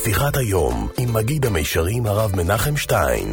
שיחת היום עם מגיד המישרים הרב מנחם שטיין.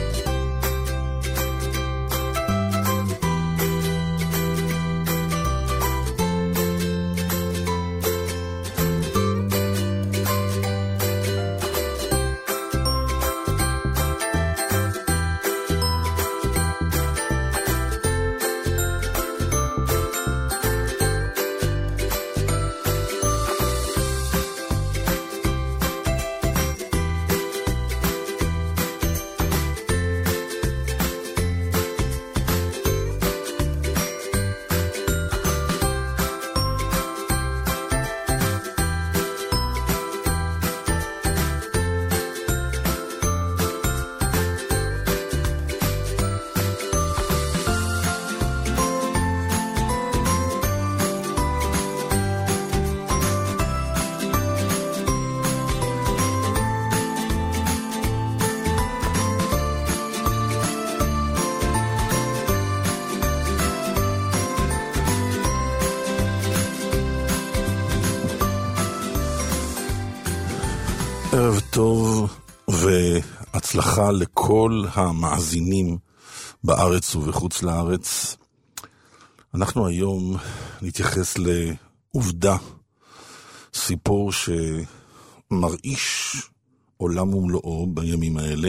ערב טוב והצלחה לכל המאזינים בארץ ובחוץ לארץ. אנחנו היום נתייחס לעובדה, סיפור שמרעיש עולם ומלואו בימים האלה,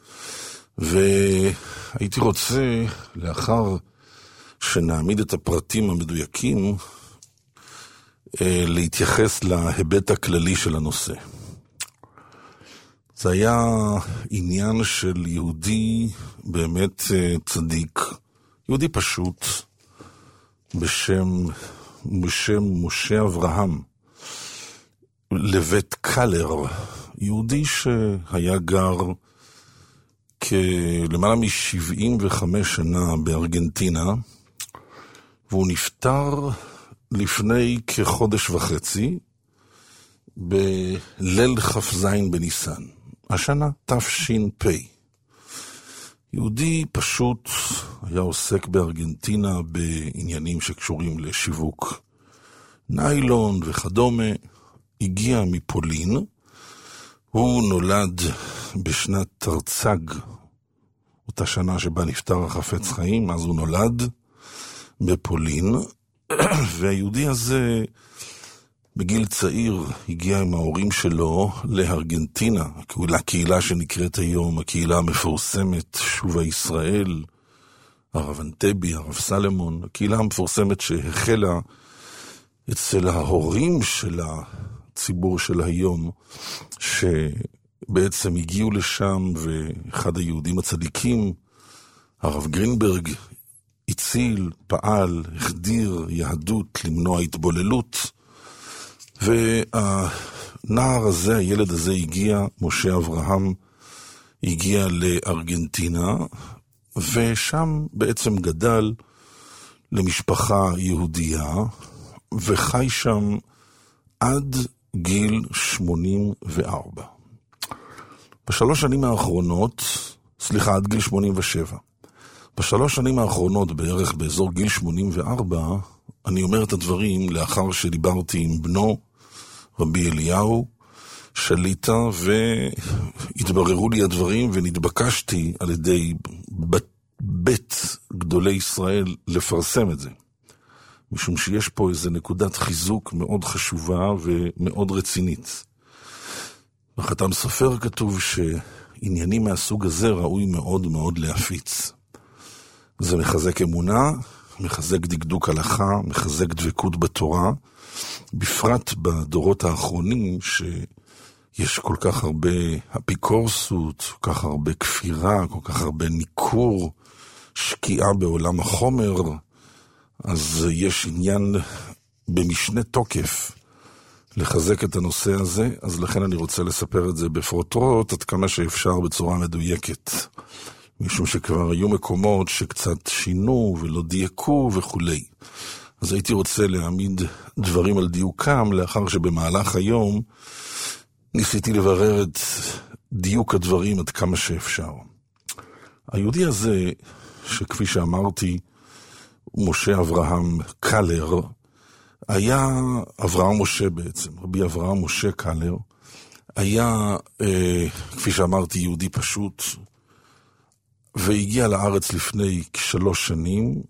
והייתי רוצה, לאחר שנעמיד את הפרטים המדויקים, להתייחס להיבט הכללי של הנושא. זה היה עניין של יהודי באמת צדיק, יהודי פשוט, בשם משה אברהם, לבית קלר, יהודי שהיה גר למעלה מ-75 שנה בארגנטינה, והוא נפטר לפני כחודש וחצי, בליל כ"ז בניסן. השנה תש"פ. יהודי פשוט היה עוסק בארגנטינה בעניינים שקשורים לשיווק ניילון וכדומה. הגיע מפולין. הוא נולד בשנת תרצ"ג, אותה שנה שבה נפטר החפץ חיים, אז הוא נולד בפולין. והיהודי הזה בגיל צעיר הגיע עם ההורים שלו לארגנטינה, לקהילה שנקראת היום הקהילה המפורסמת שובה ישראל, הרב אנטבי, הרב סלמון, הקהילה המפורסמת שהחלה אצל ההורים של הציבור של היום, שבעצם הגיעו לשם, ואחד היהודים הצדיקים, הרב גרינברג, הציל, פעל, החדיר יהדות למנוע התבוללות, והנער הזה, הילד הזה הגיע, משה אברהם, הגיע לארגנטינה, ושם בעצם גדל למשפחה יהודייה, וחי שם עד גיל 84. בשלוש שנים האחרונות, עד גיל 87. בשלוש שנים האחרונות, בערך באזור גיל 84, אני אומר את הדברים לאחר שדיברתי עם בנו, רבי אליהו, שליטה, והתבררו לי הדברים, ונתבקשתי על ידי בית גדולי ישראל לפרסם את זה. משום שיש פה איזו נקודת חיזוק מאוד חשובה ומאוד רצינית. בחתם סופר כתוב שעניינים מהסוג הזה ראוי מאוד מאוד להפיץ. זה מחזק אמונה, מחזק דקדוק הלכה, מחזק דבקות בתורה, בפרט בדורות האחרונים שיש כל כך הרבה אפיקורסות, כל כך הרבה כפירה, כל כך הרבה ניכור, שקיעה בעולם החומר, אז יש עניין במשנה תוקף לחזק את הנושא הזה, אז לכן אני רוצה לספר את זה בפרוטרוט עד כמה שאפשר בצורה מדויקת. משום שכבר היו מקומות שקצת שינו ולא דייקו וכולי. אז הייתי רוצה להעמיד דברים על דיוקם, לאחר שבמהלך היום ניסיתי לברר את דיוק הדברים עד כמה שאפשר. היהודי הזה, שכפי שאמרתי, משה אברהם קלר, היה אברהם משה בעצם, רבי אברהם משה קלר, היה, כפי שאמרתי, יהודי פשוט, והגיע לארץ לפני 3 שנים,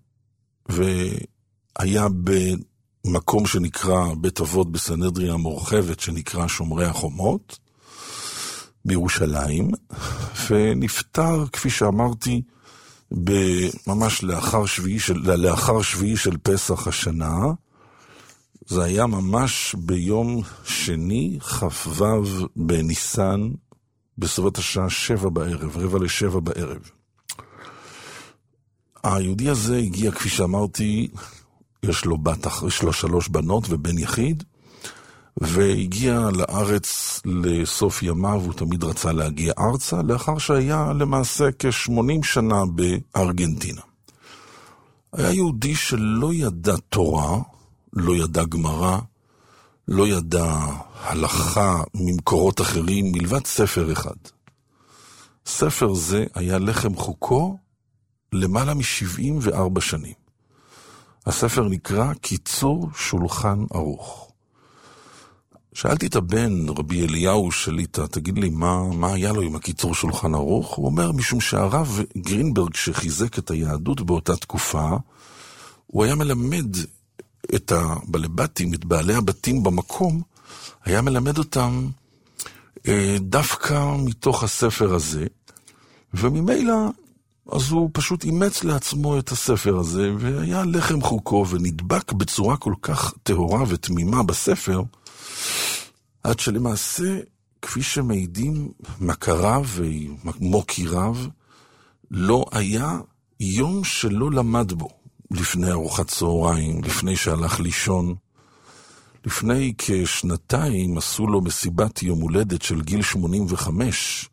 והיה במקום שנקרא בית אבות בסנהדריה המורחבת, שנקרא שומרי החומות, בירושלים, ונפטר, כפי שאמרתי, ממש לאחר שביעי של פסח השנה. זה היה ממש ביום שני, כ"ו בניסן, בסביבות השעה 7 בערב, 6:45 בערב. היהודי הזה הגיע, כפי שאמרתי, יש לו 3 בנות ובן יחיד, והגיע לארץ לסוף ימיו, הוא תמיד רצה להגיע ארצה, לאחר שהיה למעשה כ-80 שנה בארגנטינה. היה יהודי שלא ידע תורה, לא ידע גמרא, לא ידע הלכה ממקורות אחרים, מלבד ספר אחד. ספר זה היה לחם חוקו למעלה מ-74 שנים. הספר נקרא קיצור שולחן ערוך. שאלתי את הבן, רבי אליהו שליטה, תגיד לי, מה היה לו עם הקיצור שולחן ערוך? הוא אומר, משום שהרב גרינברג שחיזק את היהדות באותה תקופה, הוא היה מלמד את הבעלי-בתים, את בעלי הבתים במקום, היה מלמד אותם דווקא מתוך הספר הזה, וממילא, אז הוא פשוט אימץ לעצמו את הספר הזה, והיה לחם חוקו, ונדבק בצורה כל כך טהורה ותמימה בספר, עד שלמעשה, כפי שמעידים מכריו ומוקיריו, לא היה יום שלא למד בו, לפני ארוחת צהריים, לפני שהלך לישון. לפני כ2 עשו לו מסיבת יום הולדת של גיל 85,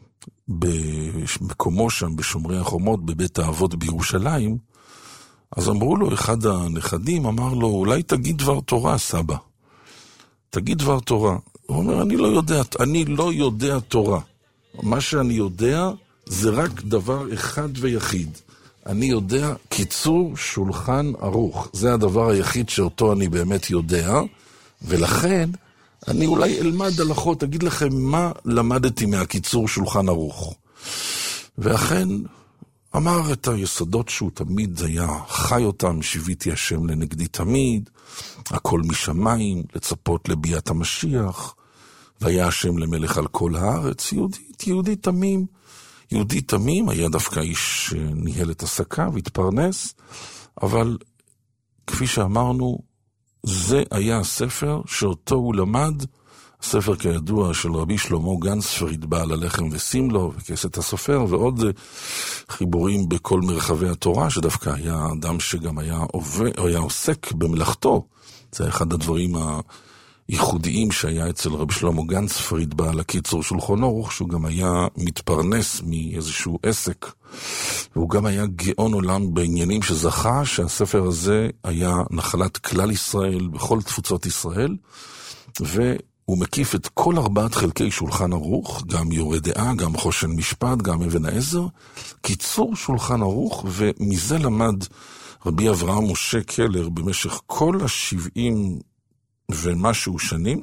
במקומו שם בשומרי החומות, בבית האבות בירושלים. אז אמרו לו, אחד הנכדים אמר לו, אולי תגיד דבר תורה, סבא. תגיד דבר תורה. הוא אומר, אני לא יודע תורה. מה שאני יודע זה רק דבר אחד ויחיד. אני יודע קיצור שולחן ערוך. זה הדבר היחיד שאותו אני באמת יודע, ולכן אני אולי אלמד הלכות, אגיד לכם מה למדתי מהקיצור שולחן ערוך. ואכן אמר את היסודות שהוא תמיד היה חי אותם, שיוויתי השם לנגדי תמיד, הכל משמיים, לצפות לביאת המשיח, והיה השם למלך על כל הארץ. יהודי תמים. יהודי תמים, היה דווקא איש שניהל את עסקיו, התפרנס, אבל כפי שאמרנו, זה היה הספר שאותו הוא למד, הספר כידוע של רבי שלמה גנספריד, בעל הלחם וסימלו, וכסת הסופר, ועוד חיבורים בכל מרחבי התורה, שדווקא היה אדם שגם היה עוסק במלאכתו. זה אחד הדברים ייחודיים שהיה אצל רבי שלמה גנספריד בעל הקיצור שולחן ערוך, שהוא גם היה מתפרנס מאיזשהו עסק, והוא גם היה גאון עולם בעניינים שזכה שהספר הזה היה נחלת כלל ישראל בכל תפוצות ישראל, והוא מקיף את כל 4 חלקי שולחן ערוך, גם יורה דעה, גם חושן משפט, גם אבן העזר, קיצור שולחן ערוך, ומזה למד רבי אברהם משה קלר במשך כל 70 ומשהו שנים,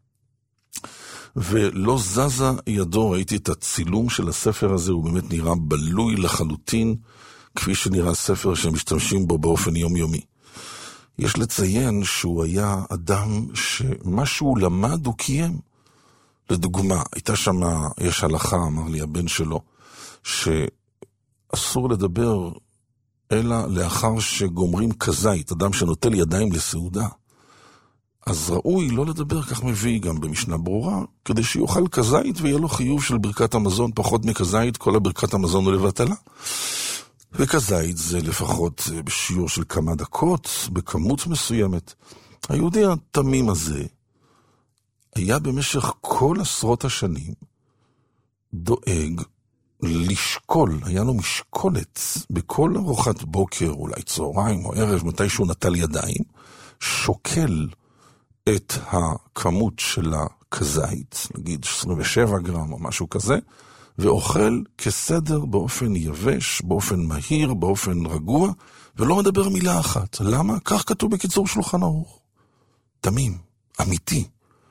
ולא זזה ידו. ראיתי את הצילום של הספר הזה, הוא באמת נראה בלוי לחלוטין, כפי שנראה ספר שמשתמשים בו באופן יומיומי. יש לציין שהוא היה אדם שמה שהוא למד הוא קיים. לדוגמה, יש הלכה, אמר לי הבן שלו, שאסור לדבר אלא לאחר שגומרים כזית, אדם שנוטל ידיים לסעודה. אז ראוי לא לדבר, כך מביא גם במשנה ברורה, כדי שיוכל כזית ויהיה לו חיוב של ברכת המזון, פחות מכזית, כל הברכת המזון הוא לבטלה. וכזית זה לפחות בשיעור של כמה דקות, בכמות מסוימת. היהודי התמים הזה היה במשך כל עשרות השנים דואג לשקול, היה לו משקולת בכל ארוחת בוקר, אולי צהריים או ערב, מתי שהוא נטל ידיים, שוקל את הכמות של הכזית, נגיד 27 גרם או משהו כזה, ואוכל כסדר באופן יבש, באופן מהיר, באופן רגוע, ולא מדבר מילה אחת. למה? כך כתוב בקיצור שולחן ערוך. תמים, אמיתי,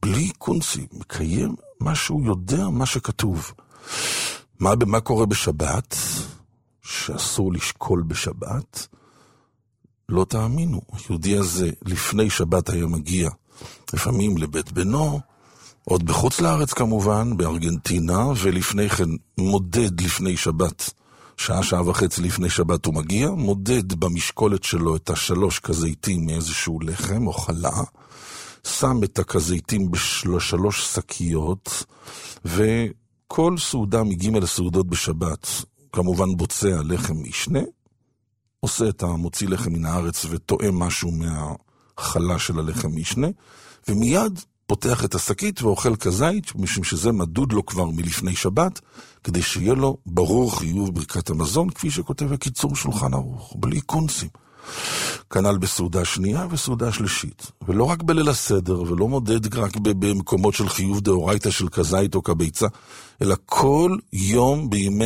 בלי קונצים, מקיים מה שהוא יודע, מה שכתוב. במה קורה בשבת? שאסור לשקול בשבת? לא תאמינו, היהודי הזה לפני שבת היה מגיע, לפעמים לבית בנו, עוד בחוץ לארץ כמובן, בארגנטינה, ולפני כן מודד לפני שבת, שעה וחצי לפני שבת הוא מגיע, מודד במשקולת שלו את 3 כזיתים מאיזשהו לחם או חלה, שם את הכזיתים ב3 שקיות, וכל סעודה מגיעים אל הסעודות בשבת, כמובן בוצע לחם משנה, עושה את המוציא לחם מן הארץ וטועם משהו מהחלה של הלחם משנה, ומיד פותח את השקית ואוכל כזית, משום שזה מדוד לו כבר מלפני שבת, כדי שיהיה לו ברור חיוב ברכת המזון, כפי שכותב הקיצור שולחן ערוך, בלי קונצים. כנ"ל בסעודה שנייה וסעודה שלישית. ולא רק בליל הסדר, ולא מודד רק במקומות של חיוב דאורייתא של כזית או כביצה, אלא כל יום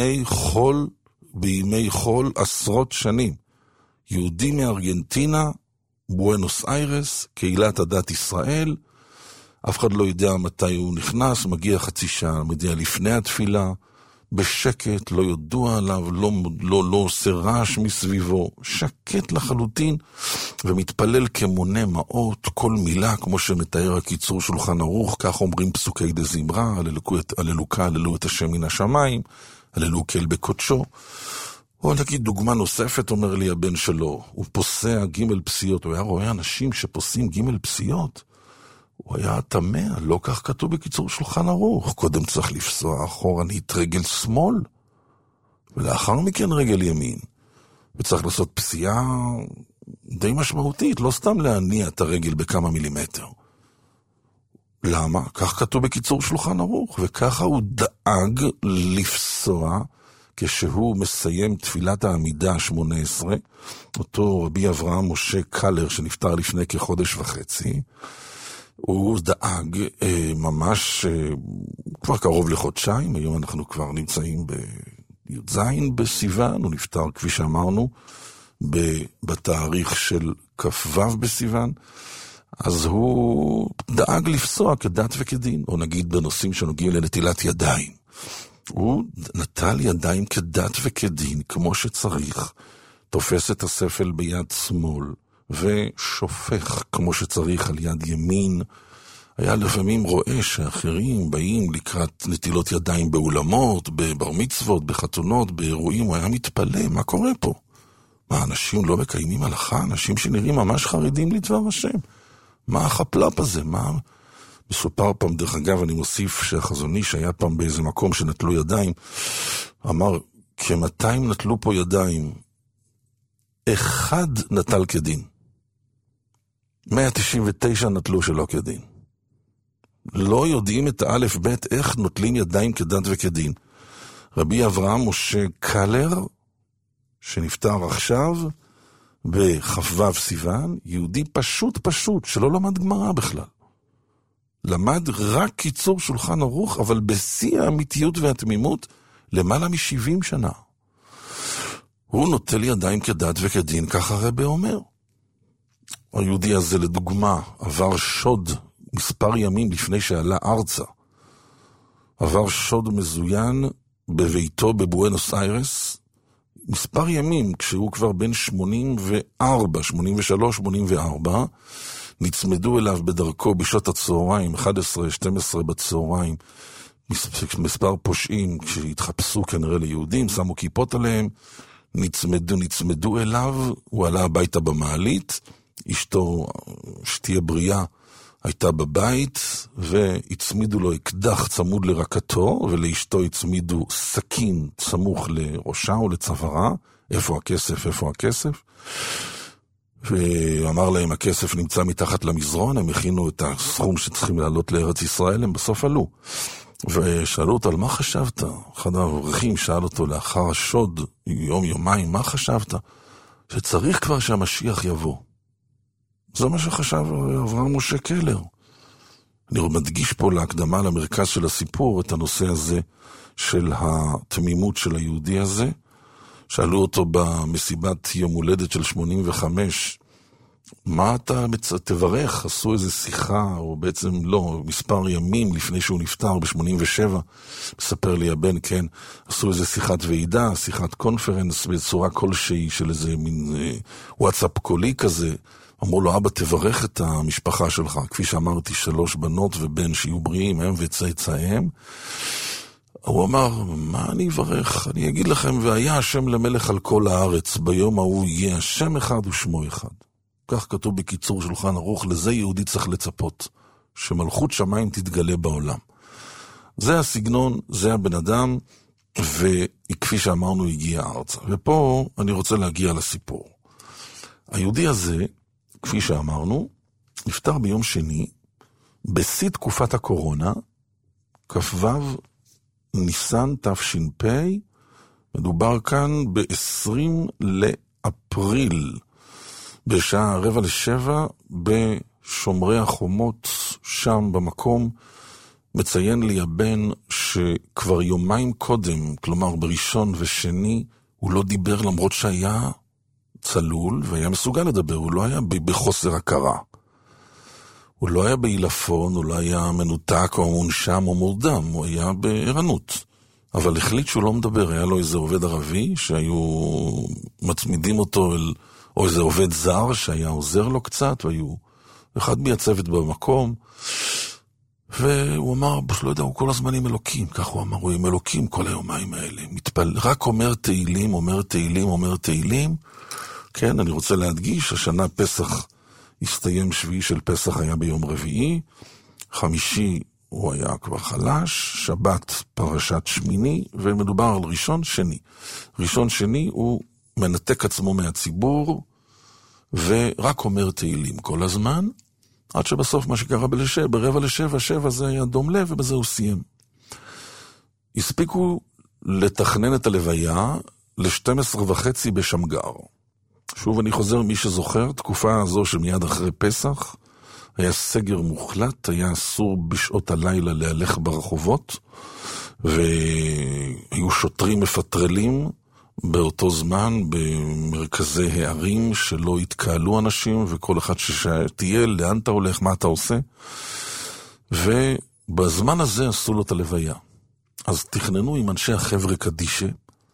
בימי חול עשרות שנים. יהודי מארגנטינה, בואנוס איירס, קהילת הדת ישראל, אף אחד לא יודע מתי הוא נכנס, מגיע חצי שעה, מגיע לפני התפילה, בשקט, לא ידוע עליו, לא עושה רעש מסביבו, שקט לחלוטין, ומתפלל כמונה מעות, כל מילה, כמו שמתאר הקיצור שולחן ערוך, כך אומרים פסוקי דזמרה, הללוקה, הללו את השם מן השמיים, הללו כל בקודשו. או נגיד דוגמה נוספת, אומר לי הבן שלו, הוא פוסע ג' פסיעות, הוא היה רואה אנשים שפוסעים ג' פסיעות, הוא היה תמה, לא כך כתוב בקיצור שולחן ערוך. קודם צריך לפסוע אחורנית רגל שמאל, ולאחר מכן רגל ימין. וצריך לעשות פסיעה די משמעותית, לא סתם להניע את הרגל בכמה מילימטר. למה? כך כתוב בקיצור שולחן ערוך, וככה הוא דאג לפסוע כשהוא מסיים תפילת העמידה ה-18, אותו רבי אברהם משה קלר שנפטר לפני כחודש וחצי, הוא דאג ממש כבר קרוב לחודשיים, היום אנחנו כבר נמצאים בי"ז בסיוון, הוא נפטר כפי שאמרנו בתאריך של כ"ו בסיוון, אז הוא דאג לפסוע כדת וכדין, או נגיד בנושאים שנוגעים לנטילת ידיים. הוא נטל ידיים כדת וכדין, כמו שצריך, תופס את הספל ביד שמאל, ושופך כמו שצריך על יד ימין. היה לפעמים רואה שאחרים באים לקראת נטילות ידיים באולמות, בבר מצוות, בחתונות, באירועים, הוא היה מתפלא, מה קורה פה? מה, אנשים לא מקיימים הלכה? אנשים שנראים ממש חרדים לדבר השם. מה החפלפ הזה? מה... מסופר פעם, דרך אגב, אני מוסיף שהחזון איש היה פעם באיזה מקום שנטלו ידיים, אמר, כ-200 נטלו פה ידיים, אחד נטל כדין. 199 נטלו שלא כדין. לא יודעים את האלף בית איך נוטלים ידיים כדת וכדין. רבי אברהם משה קלר, שנפטר עכשיו, בכ"ו סיוון, יהודי פשוט, שלא למד גמרא בכלל. למד רק קיצור שולחן ערוך, אבל בשיא האמיתיות והתמימות, למעלה מ-70 שנה. הוא נוטל ידיים כדת וכדין, ככה הרבי אומר. היהודי הזה לדוגמה עבר שוד מספר ימים לפני שעלה ארצה. עבר שוד מזוין בביתו בבואנוס איירס, מספר ימים כשהוא כבר בן 84, 83, 84, נצמדו אליו בדרכו בשעות הצהריים, 11-12 בצהריים, מספר פושעים שהתחפשו כנראה ליהודים, שמו כיפות עליהם, נצמדו אליו, הוא עלה הביתה במעלית, אשתו, שתהיה בריאה, הייתה בבית, והצמידו לו אקדח צמוד לרקתו, ולאשתו הצמידו סכין סמוך לראשה או לצווארה, איפה הכסף? ואמר להם, הכסף נמצא מתחת למזרון, הם הכינו את הסכום שצריכים לעלות לארץ ישראל, הם בסוף עלו. ושאלו אותו, על מה חשבת? אחד האברכים שאל אותו לאחר השוד, יומיים, מה חשבת? שצריך כבר שהמשיח יבוא. זה מה שחשב אברהם משה קלר. אני מדגיש פה להקדמה למרכז של הסיפור את הנושא הזה של התמימות של היהודי הזה. שאלו אותו במסיבת יום הולדת של 85, מה אתה תברך? עשו איזו שיחה, או בעצם לא, מספר ימים לפני שהוא נפטר, ב-87, מספר לי הבן, כן, עשו איזו שיחת ועידה, שיחת קונפרנס, בצורה כלשהי של איזה מין וואטסאפ קולי כזה. אמרו לו, אבא, תברך את המשפחה שלך. כפי שאמרתי, 3 בנות ובן שיהיו בריאים, הם וצאצאיהם. הוא אמר, מה אני אברך? אני אגיד לכם, והיה השם למלך על כל הארץ, ביום ההוא יהיה השם אחד ושמו אחד. כך כתוב בקיצור שולחן ערוך, לזה יהודי צריך לצפות, שמלכות שמיים תתגלה בעולם. זה הסגנון, זה הבן אדם, וכפי שאמרנו, הגיע ארצה. ופה אני רוצה להגיע לסיפור. היהודי הזה, כפי שאמרנו, נפטר ביום שני, בשיא תקופת הקורונה, כ"ו ניסן תש"פ, מדובר כאן ב-20 לאפריל, בשעה 6:45 בשומרי החומות, שם במקום. מציין לי הבן שכבר יומיים קודם, כלומר בראשון ושני, הוא לא דיבר למרות שהיה צלול והיה מסוגל לדבר, הוא לא היה בחוסר הכרה. הוא לא היה בעילפון, הוא לא היה מנותק או מונשם או מורדם, הוא היה בערנות. אבל החליט שהוא לא מדבר, היה לו איזה עובד ערבי שהיו מצמידים אותו או איזה עובד זר שהיה עוזר לו קצת, והיו אחד מהצוות במקום, והוא אמר, לא יודע, הוא כל הזמן עם אלוקים, כך הוא אמר, הוא עם אלוקים כל היומיים האלה, רק אומר תהילים, אומר תהילים, אומר תהילים. כן, אני רוצה להדגיש, השנה פסח הסתיים, שביעי של פסח היה ביום רביעי, חמישי הוא היה כבר חלש, שבת פרשת שמיני, ומדובר על ראשון שני. ראשון שני הוא מנתק עצמו מהציבור, ורק אומר תהילים כל הזמן, עד שבסוף מה שקרה ב6:45 זה היה דום לב, ובזה הוא סיים. הספיקו לתכנן את הלוויה ל-12:30 בשמגר. שוב אני חוזר, מי שזוכר, תקופה הזו שמיד אחרי פסח, היה סגר מוחלט, היה אסור בשעות הלילה להלך ברחובות, והיו שוטרים מפטרלים באותו זמן במרכזי הערים שלא התקהלו אנשים, וכל אחד שתהיה, לאן אתה הולך, מה אתה עושה, ובזמן הזה עשו לו את הלוויה. אז תכננו עם אנשי החבר'ה קדישה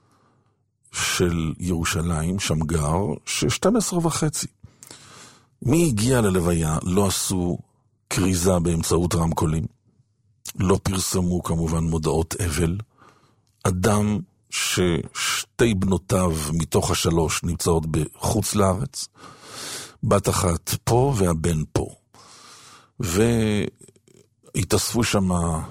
של ירושלים, שמגר, ש-12:30. מי הגיע ללוויה? לא עשו קריזה באמצעות רמקולים, לא פרסמו כמובן מודעות אבל. אדם ששתי בנותיו מתוך 3 נמצאות בחוץ לארץ, בת אחת פה והבן פה, והתאספו שם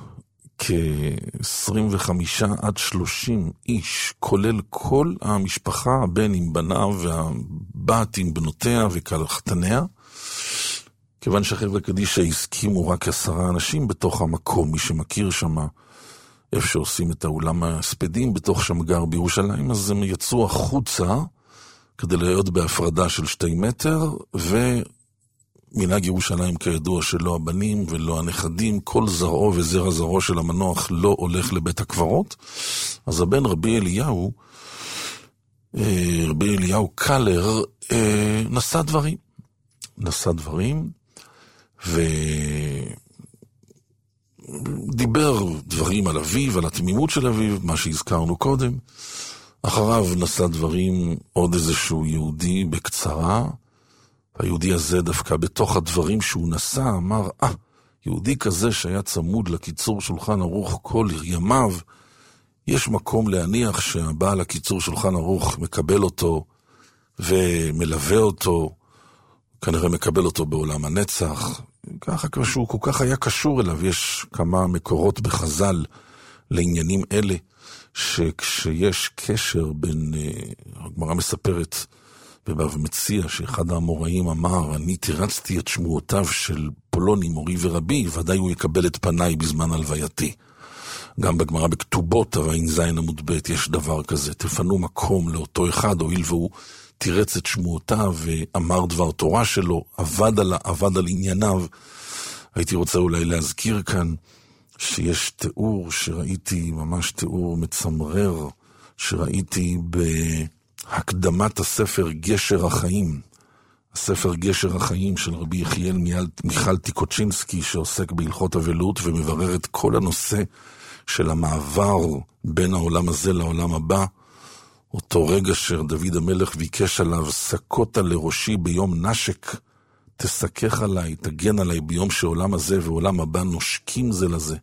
כ-25 עד 30 איש, כולל כל המשפחה, הבן עם בניו והבת עם בנותיה וכלחתניה, כיוון שהחבר'ה קדישא הסכימו רק 10 אנשים בתוך המקום. מי שמכיר שם איפה שעושים את האולם הספדים בתוך שמגר בירושלים, אז הם יצאו החוצה כדי להיות בהפרדה של 2 מטר, ומנהג ירושלים כידוע שלא הבנים ולא הנכדים, כל זרעו וזרע זרעו של המנוח לא הולך לבית הקברות. אז הבן רבי אליהו קלר נשא דברים ודיבר דברים על אביו, על התמימות של אביו, מה שהזכרנו קודם. אחריו נשא דברים עוד איזשהו יהודי בקצרה, והיהודי הזה דווקא בתוך הדברים שהוא נשא אמר, יהודי כזה שהיה צמוד לקיצור שולחן ערוך כל ימיו, יש מקום להניח שהבעל הקיצור שולחן ערוך מקבל אותו ומלווה אותו, כנראה מקבל אותו בעולם הנצח. ככה כשהוא כל כך היה קשור אליו. יש כמה מקורות בחז"ל לעניינים אלה, שכשיש קשר בין, הגמרא מספרת ומציע שאחד האמוראים אמר, אני תירצתי את שמועותיו של פולוני מורי ורבי, ודאי הוא יקבל את פניי בזמן הלווייתי. גם בגמרא בכתובות ע"ז עמוד ב' יש דבר כזה, תפנו מקום לאותו אחד, הואיל והוא תירץ את שמועותיו ואמר דבר תורה שלו, עבד על ענייניו. הייתי רוצה אולי להזכיר כאן שיש תיאור שראיתי, ממש תיאור מצמרר, שראיתי בהקדמת הספר גשר החיים. הספר גשר החיים של רבי יחיאל מיכל טיקוצ'ינסקי, שעוסק בהלכות אבלות ומברר את כל הנושא של המעבר בין העולם הזה לעולם הבא, אותו רגע שדוד המלך ביקש עליו, סקות לראשי ביום נשק, תסכך עליי, תגן עליי ביום שעולם הזה ועולם הבא נושקים זה לזה.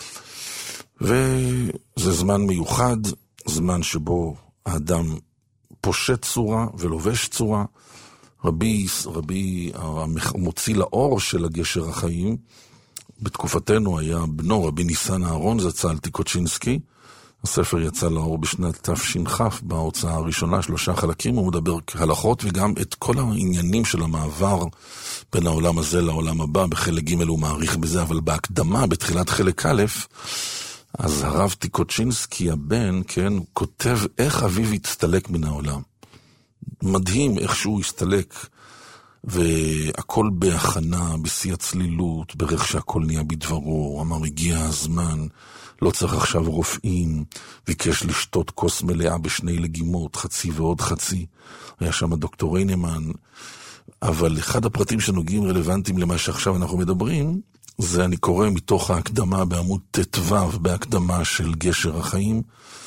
וזה זמן מיוחד, זמן שבו האדם פושט צורה ולובש צורה. רבי המוציא לאור של הגשר החיים, בתקופתנו היה בנו רבי ניסן אהרון זצ"ל טיקוצ'ינסקי. הספר יצא לאור בשנת תש"כ בהוצאה הראשונה, 3 חלקים, הוא מדבר הלכות וגם את כל העניינים של המעבר בין העולם הזה לעולם הבא. בחלק ג' הוא מעריך בזה, אבל בהקדמה, בתחילת חלק א', אז הרב טיקוצ'ינסקי הבן, כן, כותב איך אביו הצטלק מן העולם. מדהים איך שהוא הסתלק, והכל בהכנה, בשיא הצלילות, ברך שהכל נהיה בדברו. הוא אמר, הגיע הזמן, לא צריך עכשיו רופאים, ביקש לשתות כוס מלאה בשני לגימות, חצי ועוד חצי. היה שם דוקטור איינמן, אבל אחד הפרטים שנוגעים רלוונטיים למה שעכשיו אנחנו מדברים, זה אני קורא מתוך ההקדמה בעמוד ט"ו, בהקדמה של גשר החיים,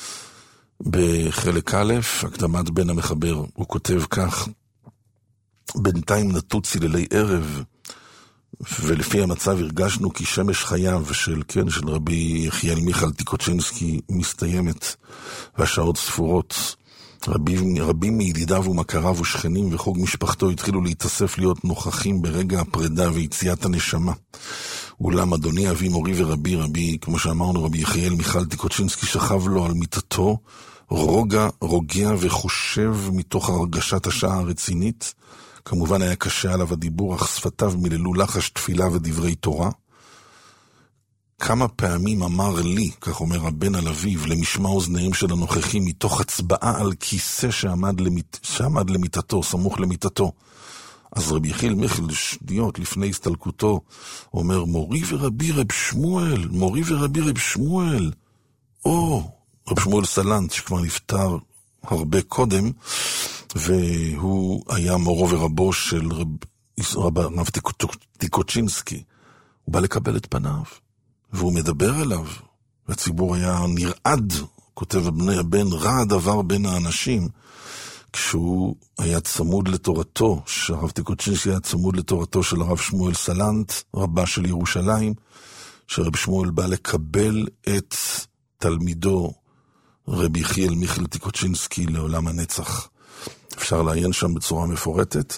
בחלק א', הקדמת בן המחבר, הוא כותב כך, בינתיים נטו ציללי ערב, ולפי המצב הרגשנו כי שמש חייו של רבי יחיאל מיכל טיקוצ'ינסקי מסתיימת, והשעות ספורות. רבים מידידיו ומכריו ושכנים וחוג משפחתו התחילו להתאסף להיות נוכחים ברגע הפרידה ויציאת הנשמה. אולם אדוני אבי מורי ורבי, כמו שאמרנו, רבי יחיאל מיכל טיקוצ'ינסקי שכב לו על מיטתו, רוגע וחושב מתוך הרגשת השעה הרצינית. כמובן היה קשה עליו הדיבור, אך שפתיו מיללו לחש תפילה ודברי תורה. כמה פעמים אמר לי, כך אומר הבן על אביו, למשמע אוזניהם של הנוכחים, מתוך הצבעה על כיסא שעמד למיטתו, סמוך למיטתו. אז רבי יחיאל מיכל שדיות לפני הסתלקותו, אומר, מורי ורבי רב שמואל, מורי ורבי רב שמואל. רב שמואל סלנט, שכבר נפטר הרבה קודם, והוא היה מורו ורבו של רב טיקוצ'ינסקי. הוא בא לקבל את פניו, והוא מדבר אליו, והציבור היה נרעד, כותב הבן, רע הדבר בין האנשים, כשהוא היה צמוד לתורתו, שהרב טיקוצ'ינסקי היה צמוד לתורתו של הרב שמואל סלנט, רבה של ירושלים, שרב שמואל בא לקבל את תלמידו, רבי יחיאל מיכל טיקוצ'ינסקי, לעולם הנצח. אפשר לעיין שם בצורה מפורטת.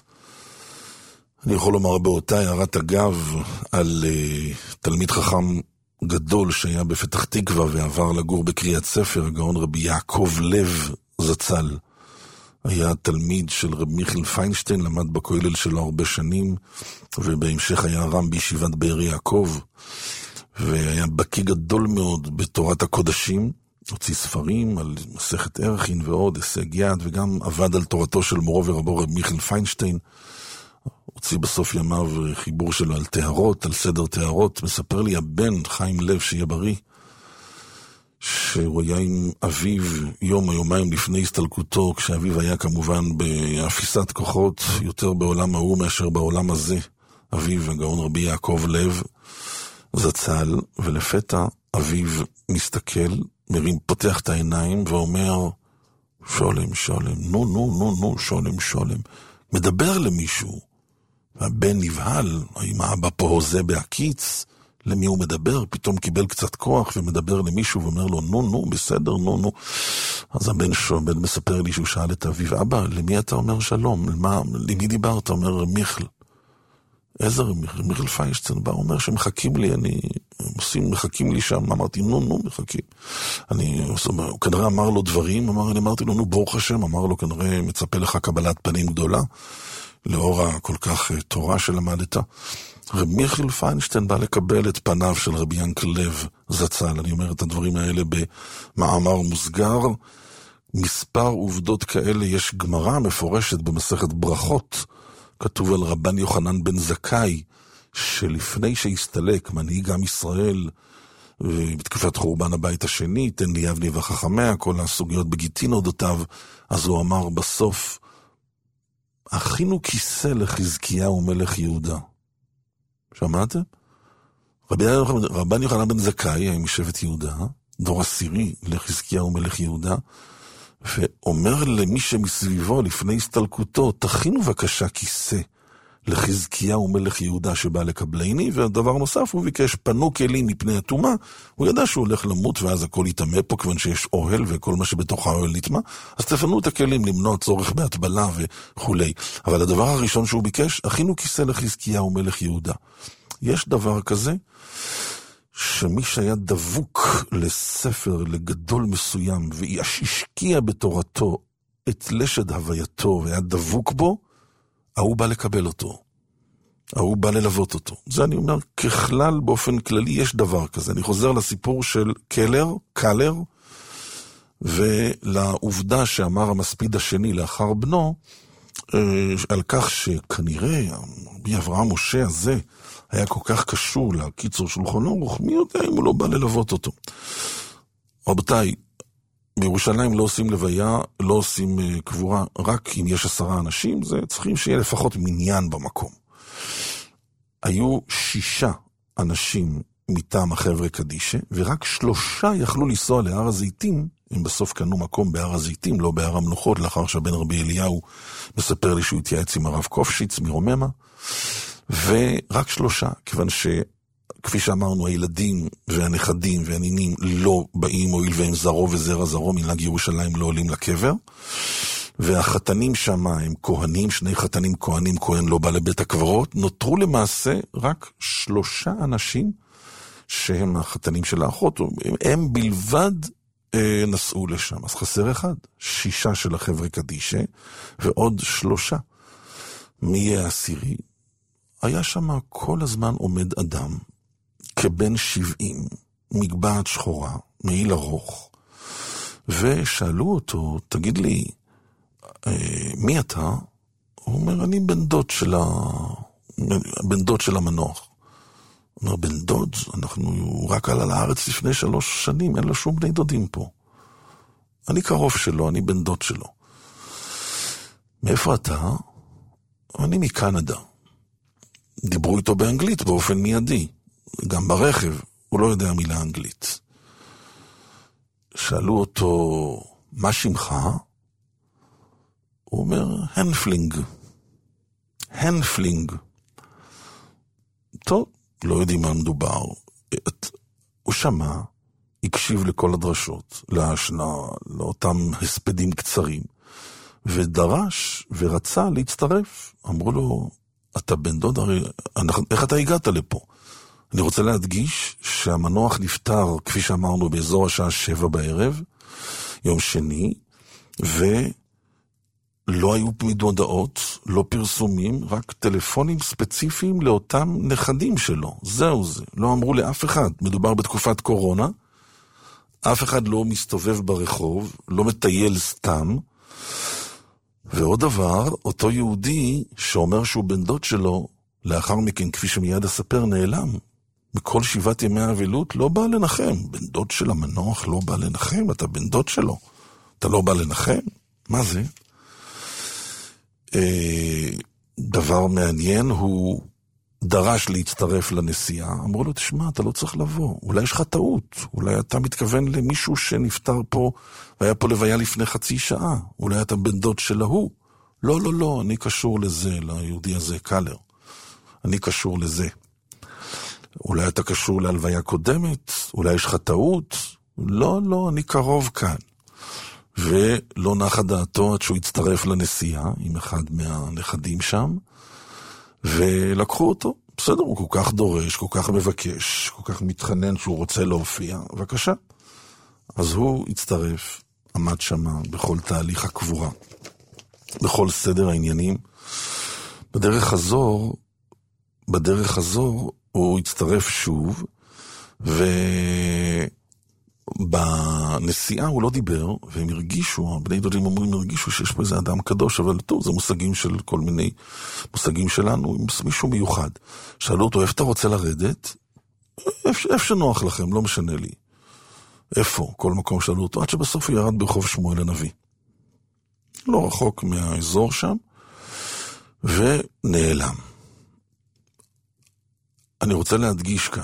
אני יכול לומר באותה הערת אגב על תלמיד חכם גדול שהיה בפתח תקווה ועבר לגור בקריית ספר, הגאון רבי יעקב לב זצ"ל. היה תלמיד של רב מיכל פיינשטיין, למד בכולל שלו הרבה שנים, ובהמשך היה רם בישיבת באר יעקב, והיה בקיא גדול מאוד בתורת הקודשים, הוציא ספרים על מסכת ערכין ועוד, הישג יד, וגם עבד על תורתו של מורו ורבו רב מיכל פיינשטיין. הוציא בסוף ימיו חיבור שלו על תארות, על סדר תארות. מספר לי הבן חיים לב שיהיה בריא, שהוא היה עם אביו יום או יומיים לפני הסתלקותו, כשאביו היה כמובן באפיסת כוחות יותר בעולם ההוא מאשר בעולם הזה. אביו הגאון רבי יעקב לב זצ"ל, ולפתע אביו מסתכל, פותח את העיניים ואומר, שולם, נו, שולם, מדבר למישהו. והבן נבהל, האם האבא פה הוזה בהקיץ, למי הוא מדבר, פתאום קיבל קצת כוח ומדבר למישהו ואומר לו, נו, בסדר, נו. אז הבן מספר לי שהוא שאל את אביו, אבא, למי אתה אומר שלום? למי דיברת? אומר מיכל. איזה מיכל פיינשטיין בא, אומר שמחכים לי, מחכים לי שם, אמרתי, נו, מחכים. הוא כנראה אמר לו דברים, אמרתי לו, נו, ברוך השם, אמר לו, כנראה מצפה לך קבלת פנים גדולה, לאור הכל כך תורה שלמדת. רב מיכל פיינשטיין בא לקבל את פניו של רבי ינקל לב זצ"ל. אני אומר את הדברים האלה במאמר מוסגר. מספר עובדות כאלה, יש גמרא מפורשת במסכת ברכות, כתוב על רבן יוחנן בן זכאי, שלפני שהסתלק מנהיג עם ישראל בתקופת חורבן הבית השני, תן לי יבני וחכמיה, כל הסוגיות בגיטין אודותיו, אז הוא אמר בסוף, הכינו כיסא לחזקיהו מלך יהודה. שמעתם? רבן יוחנן בן זכאי, היה משבט יהודה, דור עשירי לחזקיהו מלך יהודה, ואומר למי שמסביבו לפני הסתלקותו, תכינו בבקשה כיסא לחזקיהו מלך יהודה שבא לקבלני, והדבר נוסף, הוא ביקש פנו כלים מפני הטומאה, הוא ידע שהוא הולך למות ואז הכל יתאמה פה, כיוון שיש אוהל וכל מה שבתוך האוהל נטמא, אז תפנו את הכלים למנוע צורך בהטבלה וכו'. אבל הדבר הראשון שהוא ביקש, הכינו כיסא לחזקיהו מלך יהודה. יש דבר כזה, שמי שהיה דבוק לספר, לגדול מסוים, והשקיע בתורתו את לשד הווייתו, והיה דבוק בו, הוא בא לקבל אותו. הוא בא ללוות אותו. זה אני אומר, ככלל, באופן כללי, יש דבר כזה. אני חוזר לסיפור של קלר, ולעובדה שאמר המספיד השני לאחר בנו, על כך שכנראה, רבי אברהם משה הזה, היה כל כך קשור לקיצור שולחן ארוך, מי יודע אם הוא לא בא ללוות אותו. רבותיי, בירושלים לא עושים לוויה, לא עושים קבורה, רק אם יש 10 אנשים, זה צריכים שיהיה לפחות מניין במקום. היו 6 אנשים מטעם החבר'ה קדישה, ורק 3 יכלו לנסוע להר הזיתים, הם בסוף קנו מקום בהר הזיתים, לא בהר המנוחות, לאחר שבן רבי אליהו מספר לי שהוא התייעץ עם הרב קופשיץ מרוממה, ורק 3, כיוון כפי שאמרנו, הילדים והנכדים והנינים לא באים, הואיל והם זרו וזרע זרו, מנהג ירושלים לא עולים לקבר, והחתנים שם הם כהנים, 2 חתנים כהנים, כהן לא בא לבית הקברות, נותרו למעשה רק 3 אנשים שהם החתנים של האחות, הם בלבד נסעו לשם, אז חסר 1, 6 של החבר'ה קדישה, ועוד 3. מי יהיה העשירי? היה שם כל הזמן עומד אדם, כבן 70, מגבעת שחורה, מעיל ארוך, ושאלו אותו, תגיד לי, מי אתה? הוא אומר, אני בן דוד של המנוח. הוא אומר, בן דוד? הוא רק עלה לארץ לפני 3 שנים, אין לו שום בני דודים פה. אני קרוב שלו, אני בן דוד שלו. מאיפה אתה? אני מקנדה. דיברו איתו באנגלית באופן מיידי. גם ברכב, הוא לא יודע מילה אנגלית. שאלו אותו, מה שמך? הוא אומר, הנפלינג. טוב, לא יודעים מה מדובר. הוא שמע, הקשיב לכל הדרשות, להשנה, לאותם הספדים קצרים, ודרש ורצה להצטרף. אמרו לו, אתה בן דוד, איך אתה הגעת לפה? אני רוצה להדגיש שהמנוח נפטר, כפי שאמרנו, באזור השעה 7 בערב, יום שני, ולא היו הודעות, לא פרסומים, רק טלפונים ספציפיים לאותם נכדים שלו. זהו זה. לא אמרו לאף אחד. מדובר בתקופת קורונה, אף אחד לא מסתובב ברחוב, לא מטייל סתם, ועוד דבר, אותו יהודי שאומר שהוא בן דוד שלו, לאחר מכן, כפי שמיד אספר, נעלם. בכל 7 ימי האבלות לא בא לנחם. בן דוד של המנוח לא בא לנחם, אתה בן דוד שלו. אתה לא בא לנחם? מה זה? דבר מעניין, הוא דרש להצטרף לנסיעה. אמרו לו, תשמע, אתה לא צריך לבוא. אולי יש לך טעות. אולי אתה מתכוון למישהו שנפטר פה, והיה פה לוויה לפני 0.5 שעה. אולי אתה בן דוד של ההוא. לא, אני קשור לזה, ליהודי הזה, קלר. אני קשור לזה. אולי אתה קשור להלוויה קודמת, אולי יש לך טעות. לא, אני קרוב כאן. ולא נחה דעתו עד שהוא הצטרף לנסיעה עם אחד מהנכדים שם, ולקחו אותו. בסדר, הוא כל כך דורש, כל כך מבקש, כל כך מתחנן שהוא רוצה להופיע. בבקשה. אז הוא הצטרף, עמד שמה בכל תהליך הקבורה, בכל סדר העניינים. בדרך חזור הוא הצטרף שוב, ובנסיעה הוא לא דיבר, והם הרגישו, בני דודים אומרים, הרגישו שיש פה איזה אדם קדוש, אבל טוב, זה מושגים של כל מיני מושגים שלנו, מישהו מיוחד. שאלו אותו, איפה אתה רוצה לרדת? איפה שנוח לכם, לא משנה לי. איפה? כל מקום שאלו אותו, עד שבסוף הוא ירד ברחוב שמואל הנביא. לא רחוק מהאזור שם, ונעלם. אני רוצה להדגיש כאן,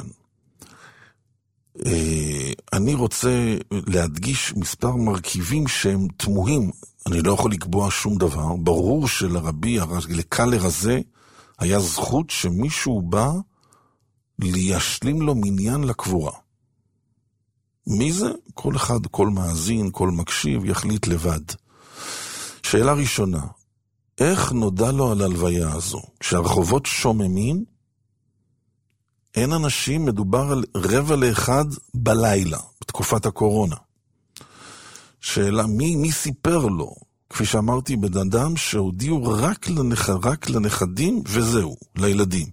אני רוצה להדגיש מספר מרכיבים שהם תמוהים, אני לא יכול לקבוע שום דבר, ברור שלרבי לקלר הזה היה זכות שמישהו בא להשלים לו מניין לקבורה. מי זה? כל אחד, כל מאזין, כל מקשיב, יחליט לבד. שאלה ראשונה, איך נודע לו על הלוויה הזו? כשהרחובות שוממים, אין אנשים, מדובר על 12:45 בלילה, בתקופת הקורונה. שאלה, מי סיפר לו? כפי שאמרתי, בן אדם שהודיעו רק לנכדים וזהו, לילדים.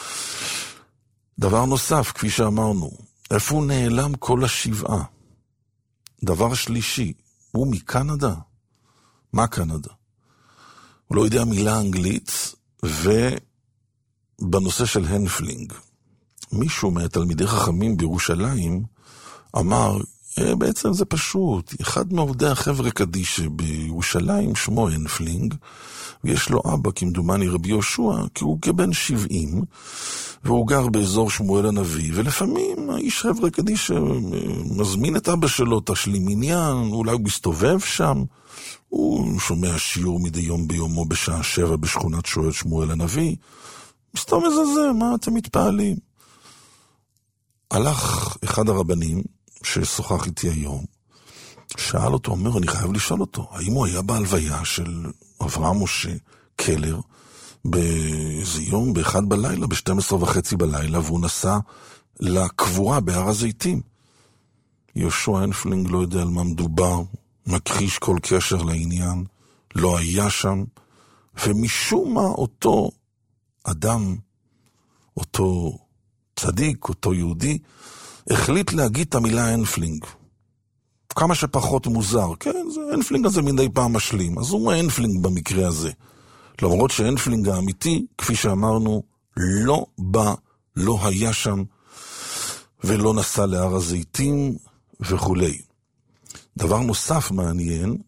דבר נוסף, כפי שאמרנו, איפה הוא נעלם כל השבעה? דבר שלישי, הוא מקנדה? מה קנדה? הוא לא יודע מילה אנגלית, ובנושא של הנפלינג. מישהו מהתלמידי חכמים בירושלים אמר, בעצם זה פשוט, אחד מעובדי החבר'ה קדיש בירושלים שמו הנפלינג, ויש לו אבא כמדומני רבי יהושע, כי הוא כבן 70, והוא גר באזור שמואל הנביא, ולפעמים האיש חבר'ה קדיש מזמין את אבא שלו, תשלים עניין, אולי הוא מסתובב שם, הוא שומע שיעור מדי יום ביומו בשעה 7 בשכונת שמואל הנביא, מסתום מזזה, מה אתם מתפעלים? הלך אחד הרבנים ששוחח איתי היום, שאל אותו, אומר, אני חייב לשאול אותו, האם הוא היה בהלוויה של אברהם משה קלר, באיזה יום, ב1 בלילה, ב12:30 בלילה, והוא נסע לקבורה בהר הזיתים. יהושע הנפלינג לא יודע על מה מדובר, מכחיש כל קשר לעניין, לא היה שם, ומשום מה אותו אדם, אותו צדיק, אותו יהודי, החליט להגיד את המילה הנפלינג. כמה שפחות מוזר, כן, זה הנפלינג הזה מדי פעם משלים, אז הוא הנפלינג במקרה הזה. למרות שהנפלינג האמיתי, כפי שאמרנו, לא בא, לא היה שם, ולא נסע להר הזיתים וכו'. דבר נוסף מעניין,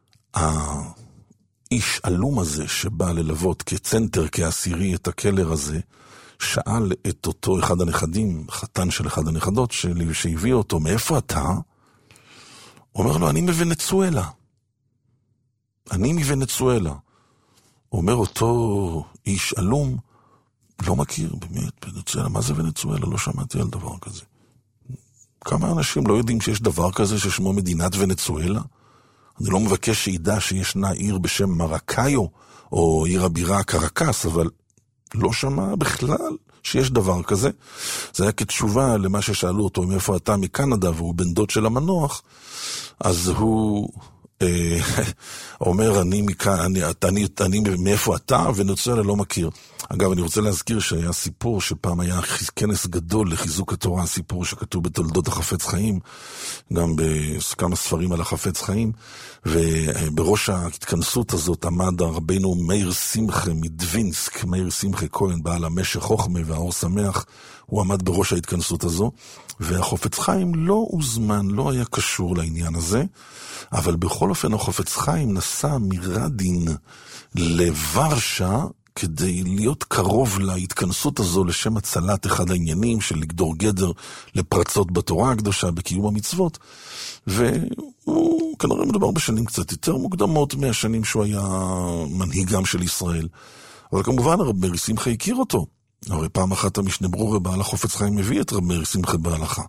האיש אלום הזה שבא ללוות כצנטר, כעשירי את הקלר הזה, שאל את אותו אחד הנכדים, חתן של אחד הנכדות שלי, שהביא אותו, מאיפה אתה? אומר לו, אני מוונצואלה. אני מוונצואלה. אומר אותו איש אלום, לא מכיר, באמת, ונצואלה, מה זה ונצואלה? לא שמעתי על דבר כזה. כמה אנשים לא יודעים שיש דבר כזה ששמו מדינת ונצואלה? אני לא מבקש שידע שישנה עיר בשם מרקאיו, או עיר הבירה קרקס, אבל לא שמע בכלל שיש דבר כזה. זה היה כתשובה למה ששאלו אותו, מאיפה אתה מקנדה, והוא בן דוד של המנוח, אז הוא אומר, אני מאיפה אתה, ונצואלה לא מכיר. אגב, אני רוצה להזכיר שהיה סיפור שפעם היה כנס גדול לחיזוק התורה, סיפור שכתוב בתולדות החפץ חיים, גם בכמה ספרים על החפץ חיים, ובראש ההתכנסות הזאת עמד רבינו מאיר שמחה מדווינסק, מאיר שמחה כהן, בעל המשך חוכמה והאור שמח, הוא עמד בראש ההתכנסות הזו, והחפץ חיים לא הוזמן, לא היה קשור לעניין הזה, אבל בכל אופן החפץ חיים נסע מרדין לוורשה, כדי להיות קרוב להתכנסות הזו לשם הצלת אחד העניינים של לגדור גדר לפרצות בתורה הקדושה, בקיום המצוות, והוא כנראה מדובר בשנים קצת יותר מוקדמות מהשנים שהוא היה מנהיגם של ישראל. אבל כמובן רב מאיר שמחה הכיר אותו, הרי פעם אחת המשנה ברורה בעל החפץ חיים מביא את רב מאיר שמחה בהלכה.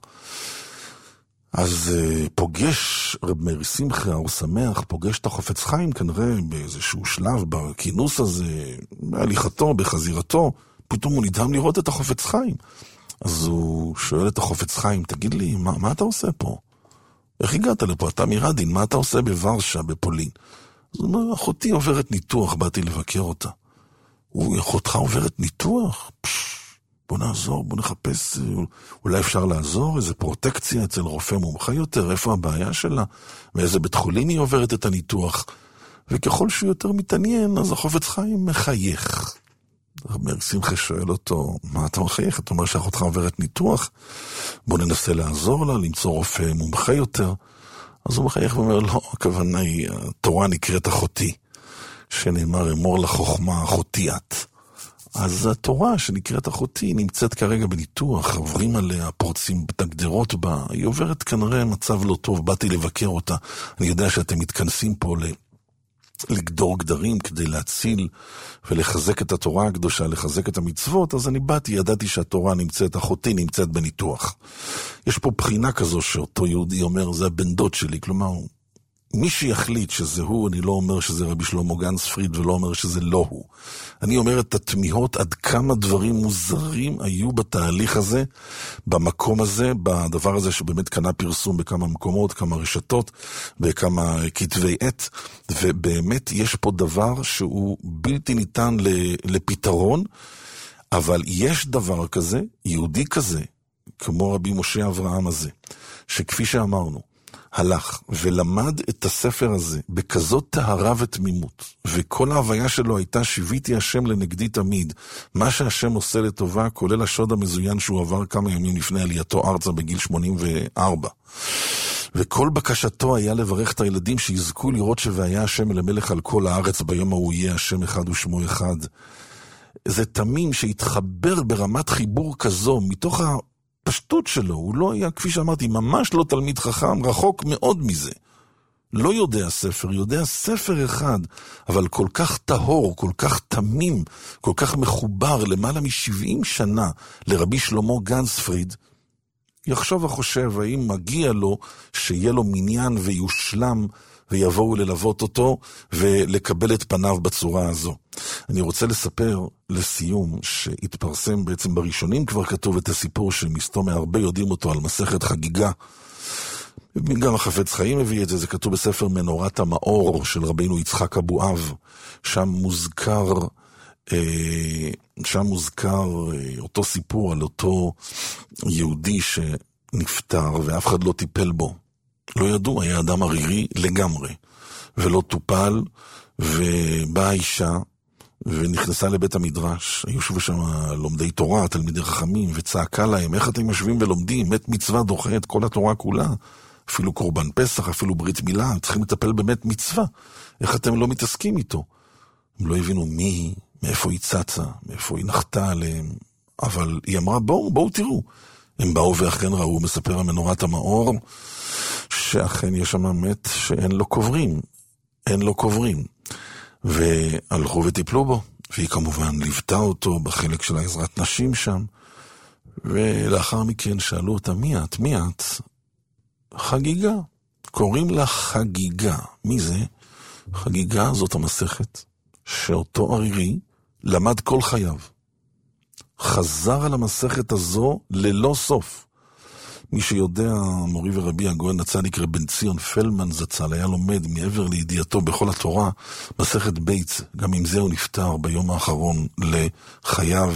אז פוגש רב מאיר שמחה, האור שמח, פוגש את החפץ חיים כנראה באיזשהו שלב בכינוס הזה, בהליכתו, בחזירתו, פתאום הוא נדהם לראות את החפץ חיים. אז הוא שואל את החפץ חיים, תגיד לי, מה אתה עושה פה? איך הגעת לפה? אתה מרדין, מה אתה עושה בוורשה, בפולין? אז הוא אומר, אחותי עוברת ניתוח, באתי לבקר אותה. אחותך עוברת ניתוח? בוא נעזור, בוא נחפש, אולי אפשר לעזור, איזה פרוטקציה אצל רופא מומחה יותר, איפה הבעיה שלה, ואיזה בית חולים היא עוברת את הניתוח. וככל שהוא יותר מתעניין, אז החפץ חיים מחייך. רב מאיר שמחה שואל אותו, מה אתה מחייך? אתה אומר שאחותך עוברת ניתוח? בוא ננסה לעזור לה, למצוא רופא מומחה יותר. אז הוא מחייך ואומר, לא, הכוונה היא, התורה נקראת אחותי. שנאמר אמור לחוכמה אחותי את. אז התורה שנקראת אחותי נמצאת כרגע בניתוח, עוברים עליה, פורצים את הגדרות בה, היא עוברת כנראה מצב לא טוב, באתי לבקר אותה, אני יודע שאתם מתכנסים פה לגדור גדרים כדי להציל ולחזק את התורה הקדושה, לחזק את המצוות, אז אני באתי, ידעתי שהתורה נמצאת, אחותי נמצאת בניתוח. יש פה בחינה כזו שאותו יהודי אומר, זה הבן דוד שלי, כלומר, מי שיחליט שזה הוא, אני לא אומר שזה רבי שלמה גנץ פריד, ולא אומר שזה לא הוא. אני אומר את התמיהות עד כמה דברים מוזרים היו בתהליך הזה, במקום הזה, בדבר הזה שבאמת קנה פרסום בכמה מקומות, כמה רשתות, בכמה כתבי עת, ובאמת יש פה דבר שהוא בלתי ניתן לפתרון, אבל יש דבר כזה, יהודי כזה, כמו רבי משה אברהם הזה, שכפי שאמרנו, הלך ולמד את הספר הזה בכזאת טהרה ותמימות, וכל ההוויה שלו הייתה שיביתי השם לנגדי תמיד, מה שהשם עושה לטובה, כולל השוד המזוין שהוא עבר כמה ימים לפני עלייתו ארצה בגיל 84. וכל בקשתו היה לברך את הילדים שיזכו לראות שהיה השם למלך על כל הארץ, ביום ההוא יהיה השם אחד ושמו אחד. זה תמים שהתחבר ברמת חיבור כזו, מתוך הפשטות שלו, הוא לא היה, כפי שאמרתי, ממש לא תלמיד חכם, רחוק מאוד מזה. לא יודע ספר, יודע ספר אחד, אבל כל כך טהור, כל כך תמים, כל כך מחובר למעלה מ-70 שנה לרבי שלמה גנץ פריד, יחשוב וחושב האם מגיע לו שיהיה לו מניין ויושלם ויבואו ללוות אותו ולקבל את פניו בצורה הזו. אני רוצה לספר לסיום שהתפרסם בעצם בראשונים, כבר כתוב את הסיפור שמסתום הרבה יודעים אותו על מסכת חגיגה, גם החפץ חיים מביא את זה, זה כתוב בספר מנורת המאור של רבינו יצחק אבואב, שם מוזכר אותו סיפור על אותו יהודי שנפטר ואף אחד לא טיפל בו. לא ידעו, היה אדם ערירי לגמרי, ולא טופל, ובאה אישה ונכנסה לבית המדרש, היו שם לומדי תורה, תלמידי חכמים, וצעקה להם, איך אתם יושבים ולומדים? מת מצווה דוחה את כל התורה כולה, אפילו קורבן פסח, אפילו ברית מילה, צריכים לטפל באמת מצווה, איך אתם לא מתעסקים איתו? הם לא הבינו מי, מאיפה היא צצה, מאיפה היא נחתה עליהם, אבל היא אמרה, בואו תראו. הם באו ואכן ראו, מספר המנורת המאור, שאכן יש שם מת שאין לו קוברים, אין לו קוברים. והלכו וטיפלו בו, והיא כמובן ליוותה אותו בחלק של העזרת נשים שם, ולאחר מכן שאלו אותה, מי את? חגיגה. קוראים לה חגיגה. מי זה? חגיגה זאת המסכת, שאותו ערירי למד כל חייו. חזר על המסכת הזו ללא סוף. מי שיודע, מורי ורבי הגאון הצדיק רב בן ציון פלמן זצ"ל, היה לומד מעבר לידיעתו בכל התורה, מסכת בייץ, גם עם זה הוא נפטר ביום האחרון לחייו.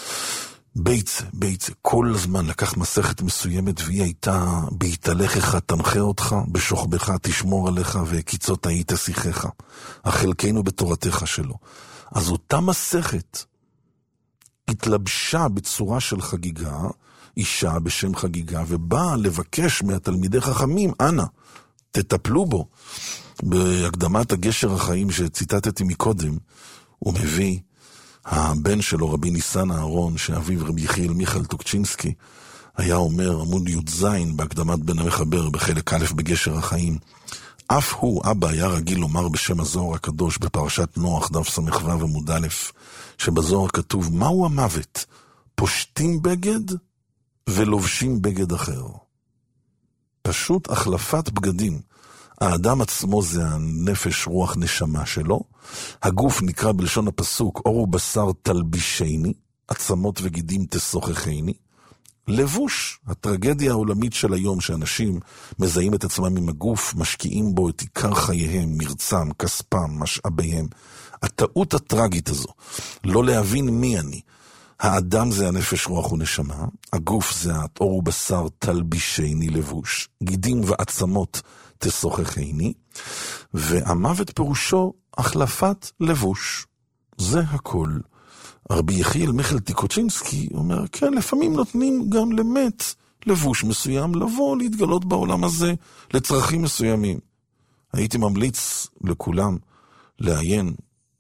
בייץ, כל הזמן לקח מסכת מסוימת, והיא הייתה בהתהלכך תנחה אותך, בשוכבך תשמור עליך, וקיצות היית שיחך. החלקנו בתורתך שלו. אז אותה מסכת התלבשה בצורה של חגיגה, אישה בשם חגיגה, ובאה לבקש מהתלמידי חכמים, אנא, תטפלו בו. בהקדמת הגשר החיים שציטטתי מקודם, הוא מביא הבן שלו, רבי ניסן אהרון, שאביו רבי יחיאל מיכל טוקצ'ינסקי, היה אומר, עמוד י"ז בהקדמת בן המחבר, בחלק א' בגשר החיים, אף הוא, אבא, היה רגיל לומר בשם הזוהר הקדוש, בפרשת נוח, דף ס"ו עמוד א', שבזוהר כתוב, מהו המוות? פושטים בגד ולובשים בגד אחר. פשוט החלפת בגדים. האדם עצמו זה הנפש, רוח, נשמה שלו. הגוף נקרא בלשון הפסוק, אור ובשר תלבישני, עצמות וגידים תשוחחני. לבוש, הטרגדיה העולמית של היום, שאנשים מזהים את עצמם עם הגוף, משקיעים בו את עיקר חייהם, מרצם, כספם, משאביהם. הטעות הטרגית הזו, לא להבין מי אני. האדם זה הנפש, רוח ונשמה, הגוף זה האור ובשר תלבישני לבוש, גידים ועצמות תשוחחני, והמוות פירושו החלפת לבוש. זה הכל. רבי יחיאל מיכל טוקצ'ינסקי אומר, כן, לפעמים נותנים גם למת לבוש מסוים, לבוא להתגלות בעולם הזה לצרכים מסוימים. הייתי ממליץ לכולם לעיין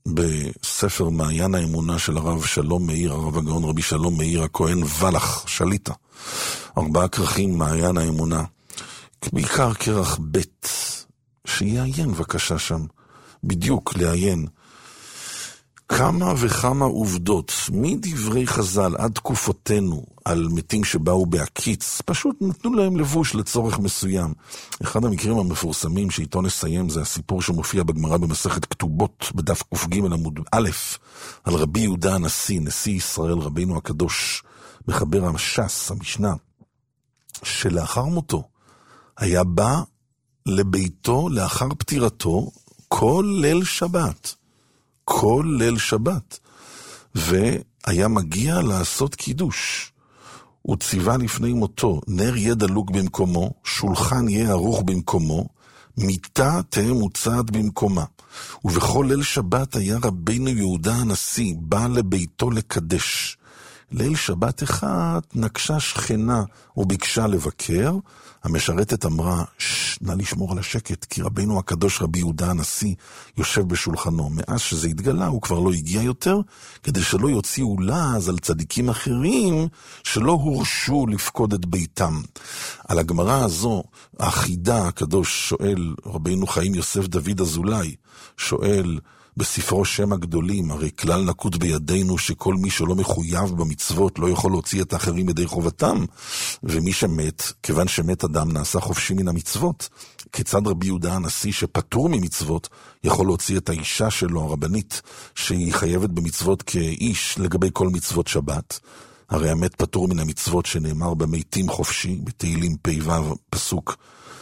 בספר מעיין האמונה של הרב שלום מאיר, הרב הגאון רבי שלום מאיר הכהן ולח שליטה. 4 כרכים מעיין האמונה. בעיקר כרך ב' שיעיין בבקשה שם. בדיוק לעיין. כמה וכמה עובדות מדברי חז"ל עד תקופותינו על מתים שבאו בהקיץ, פשוט נתנו להם לבוש לצורך מסוים. אחד המקרים המפורסמים שאיתו נסיים זה הסיפור שמופיע בגמרא במסכת כתובות בדף ק"ג עמוד א', על רבי יהודה הנשיא, נשיא ישראל רבינו הקדוש, מחבר המש"ס, המשנה, שלאחר מותו היה בא לביתו לאחר פטירתו כל ליל שבת. כל ליל שבת, והיה מגיע לעשות קידוש. הוא ציווה לפני מותו, נר יהיה דלוק במקומו, שולחן יהיה ערוך במקומו, מיטה תהיה מוצעת במקומה. ובכל ליל שבת היה רבינו יהודה הנשיא, בא לביתו לקדש. ליל שבת אחד נקשה שכנה וביקשה לבקר, המשרתת אמרה, נא לשמור על השקט, כי רבינו הקדוש רבי יהודה הנשיא יושב בשולחנו. מאז שזה התגלה הוא כבר לא הגיע יותר, כדי שלא יוציאו לעז על צדיקים אחרים שלא הורשו לפקוד את ביתם. על הגמרא הזו, החידה הקדוש שואל, רבינו חיים יוסף דוד אזולאי, שואל, בספרו שם הגדולים, הרי כלל נקוט בידינו שכל מי שלא מחויב במצוות לא יכול להוציא את האחרים ידי חובתם, ומי שמת, כיוון שמת אדם נעשה חופשי מן המצוות, כיצד רבי יהודה הנשיא שפטור ממצוות יכול להוציא את האישה שלו, הרבנית, שהיא חייבת במצוות כאיש לגבי כל מצוות שבת? הרי המת פטור מן המצוות שנאמר במתים חופשי, בתהילים פ"ו פסוק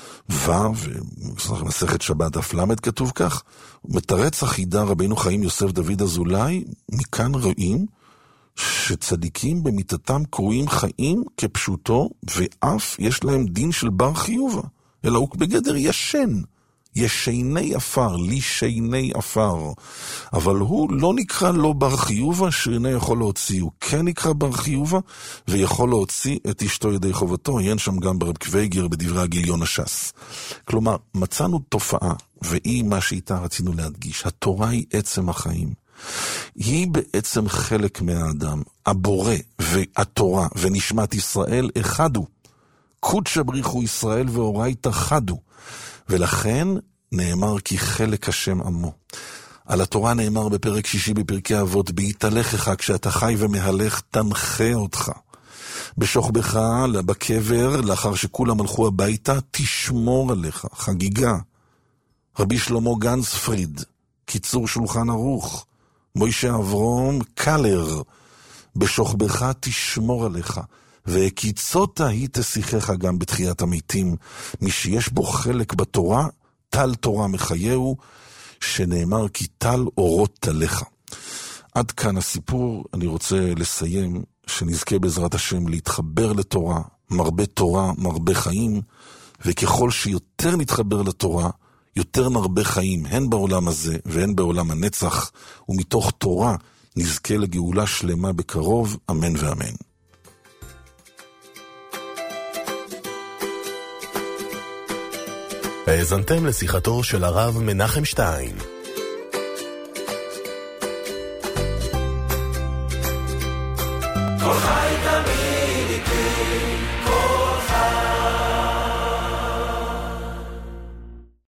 ומסכת שבת דף למד כתוב כך, מתרץ החידה רבינו חיים יוסף דוד אזולאי, מכאן רואים שצדיקים במיתתם קרויים חיים כפשוטו, ואף יש להם דין של בר חיובה, אלא הוא בגדר ישן, ישני אפר, לישני אפר, אבל הוא לא נקרא לא בר חיובה שאינו יכול להוציא, הוא כן נקרא בר חיובה ויכול להוציא את אשתו ידי חובתו. אין שם גם ברב קוויגר בדברי הגיליון הש"ס. כלומר, מצאנו תופעה, והיא מה שאיתה רצינו להדגיש, התורה היא עצם החיים, היא בעצם חלק מהאדם, הבורא והתורה ונשמת ישראל אחד הוא, קודש בריחו ישראל ואורייתא חד הוא, ולכן נאמר כי חלק השם עמו. על התורה נאמר בפרק 6 בפרקי אבות, בהתהלכך כשאתה חי ומהלך תנחה אותך. בשוכבך בקבר, לאחר שכולם הלכו הביתה, תשמור עליך. חגיגה. רבי שלמה גנצפריד, קיצור שולחן ערוך. מוישה אברום קלר, בשוכבך תשמור עליך. והקיצות היא תשיחך גם בתחיית המתים. מי שיש בו חלק בתורה, טל תורה מחייהו, שנאמר כי טל אורות תלך. עד כאן הסיפור. אני רוצה לסיים, שנזכה בעזרת השם להתחבר לתורה, מרבה תורה, מרבה חיים, וככל שיותר נתחבר לתורה, יותר מרבה חיים, הן בעולם הזה והן בעולם הנצח, ומתוך תורה נזכה לגאולה שלמה בקרוב, אמן ואמן. האזנתם לשיחתו של הרב מנחם שטיין,